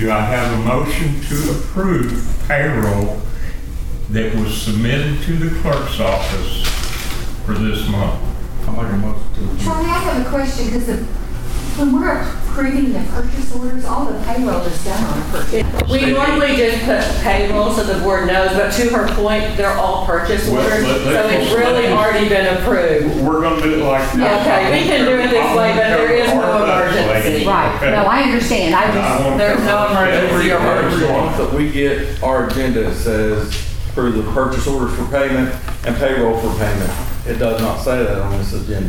Do I have a motion to approve payroll that was submitted to the clerk's office for this month? I'll make a motion to adjourn. Charlie, I have a question, because when we're approving the purchase orders, all the payroll is done on a purchase. We normally just put payroll so the board knows, but to her point, they're all purchase Well, orders, so it's really already been approved. We're gonna do it like this. Okay, we can do it this way, but there is no emergency. Right, no, I understand, There's no emergency or Every urgency. month that we get our agenda, it says for the purchase orders for payment and payroll for payment. It does not say that on this agenda.